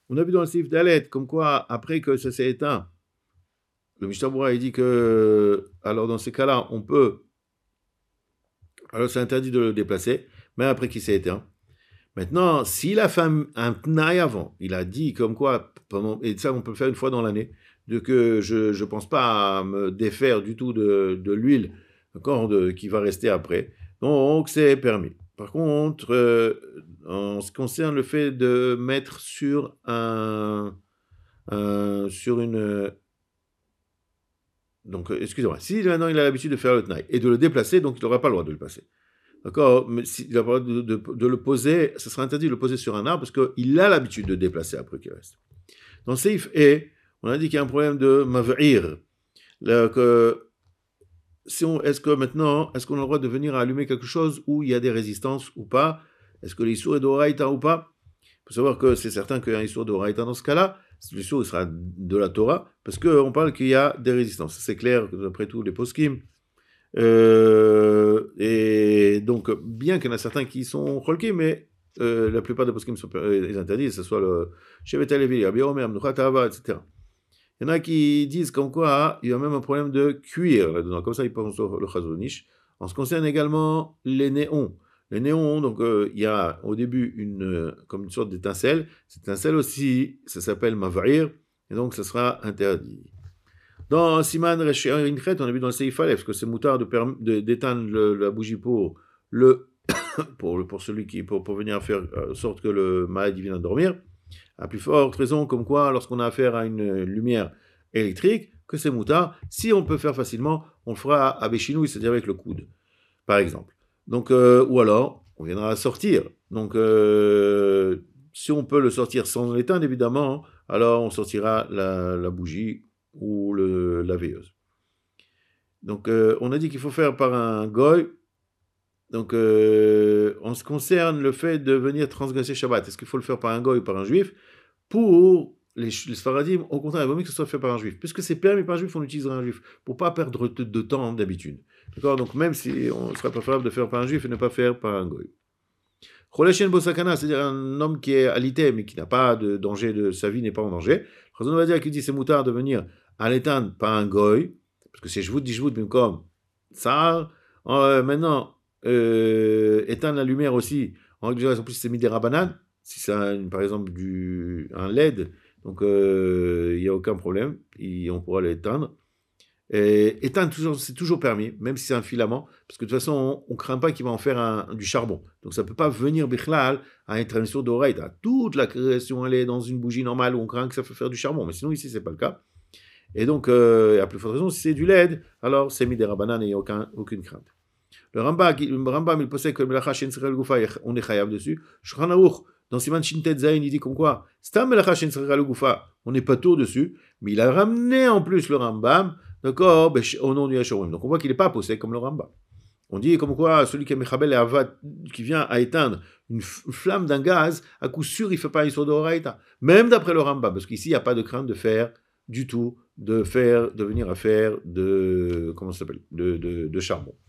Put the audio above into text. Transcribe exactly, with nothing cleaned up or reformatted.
On a vu dans le Sif Dalet, comme quoi, après que ça s'est éteint, le Mishnah Berurah, il dit que, alors dans ces cas-là, on peut, alors c'est interdit de le déplacer, même après qu'il s'est éteint. Maintenant, s'il a fait un, un tnaï avant, il a dit comme quoi, pendant, et ça on peut le faire une fois dans l'année, de que je ne pense pas à me défaire du tout de, de l'huile, d'accord, de, qui va rester après. Donc c'est permis. Par contre, euh, en ce qui concerne le fait de mettre sur un, un sur une donc excusez-moi, si maintenant il a l'habitude de faire le tnaï et de le déplacer, donc il n'aura pas le droit de le passer. D'accord, mais s'il a le droit de, de, de le poser, ce sera interdit de le poser sur un arbre parce qu'il a l'habitude de déplacer après qu'il reste. Dans le Seif E, on a dit qu'il y a un problème de mav'ir. Que, si on, est-ce que maintenant, est-ce qu'on a le droit de venir allumer quelque chose où il y a des résistances ou pas? Est-ce que l'issour est d'oraïta ou pas? Il faut savoir que c'est certain qu'il y a un issour d'oraïta dans ce cas-là. L'issour sera de la Torah parce qu'on parle qu'il y a des résistances. C'est clair que d'après tout les poskim. Euh, et donc, bien qu'il y en a certains qui sont cholkim, mais euh, la plupart des poskim sont euh, interdits, que ce soit le Shevet HaLevi, Rabbi Omer, Mnuchat Ahava, et cetera. Il y en a qui disent comme quoi il y a même un problème de cuir là-dedans, comme ça ils pensent le Chazon Ish. En ce qui concerne également les néons. Les néons, donc euh, il y a au début une, comme une sorte d'étincelle. Cette étincelle aussi, ça s'appelle Mav'ir, et donc ça sera interdit. Dans Siman Resh Inchet, on a vu dans le Seif Aleph que c'est moutard de, de, d'éteindre le, la bougie pour, le, pour, pour celui qui, pour, pour venir faire en sorte que le malade vienne dormir. À plus forte raison, comme quoi, lorsqu'on a affaire à une lumière électrique, que c'est moutard. Si on peut faire facilement, on le fera à béchinouille, c'est-à-dire avec le coude, par exemple. Donc, euh, ou alors, on viendra sortir. Donc, euh, si on peut le sortir sans l'éteindre, évidemment, alors on sortira la, la bougie ou le, la veilleuse. Donc, euh, on a dit qu'il faut faire par un goy. Donc, euh, en ce qui concerne le fait de venir transgresser Shabbat, est-ce qu'il faut le faire par un goy ou par un juif? Pour les, les Sfaradim, au contraire, il vaut mieux que ce soit fait par un juif. Puisque c'est permis par un juif, on utilisera un juif. Pour ne pas perdre de, de temps d'habitude. D'accord? Donc, même si on serait préférable de faire par un juif et ne pas faire par un goy. Choleshen Bosakana, c'est-à-dire un homme qui est alité, mais qui n'a pas de danger, de sa vie n'est pas en danger. Chazon va dire qu'il dit c'est moutard de venir à l'éteindre par un goy, parce que c'est jvout dit jvout, même comme ça. Euh, maintenant, euh, éteindre la lumière aussi, en règle générale, en plus c'est mis des rabanan, si c'est un, par exemple du, un L E D, donc il euh, n'y a aucun problème, et on pourra l'éteindre. Et éteindre, toujours, c'est toujours permis, même si c'est un filament, parce que de toute façon, on ne craint pas qu'il va en faire un, du charbon. Donc ça ne peut pas venir bichlal à être une source d'oreille. Toute la création, elle est dans une bougie normale où on craint que ça peut faire du charbon. Mais sinon, ici, ce n'est pas le cas. Et donc, euh, à plus forte raison, si c'est du L E D, alors c'est mis des rabanan et il n'y a aucun, aucune crainte. Le Rambam, le Rambam, il possède que Melacha Shen Srel Goufa, on est chayav dessus. Shulchan Aruch, dans Siman Shintet Zayin, il dit comme quoi, Stam Melacha Shen Srel Goufa, on n'est pas tôt dessus, mais il a ramené en plus le Rambam, d'accord, au nom du Yasharim. Donc on voit qu'il n'est pas possède comme le Rambam. On dit comme quoi, celui qui est Mechabel et Avad, qui vient à éteindre une flamme d'un gaz, à coup sûr, il ne fait pas Yisod d'Oraïta. Même d'après le Rambam, parce qu'ici, il n'y a pas de crainte de faire du tout, de faire, de venir à faire de, comment ça s'appelle, de, de, de charbon.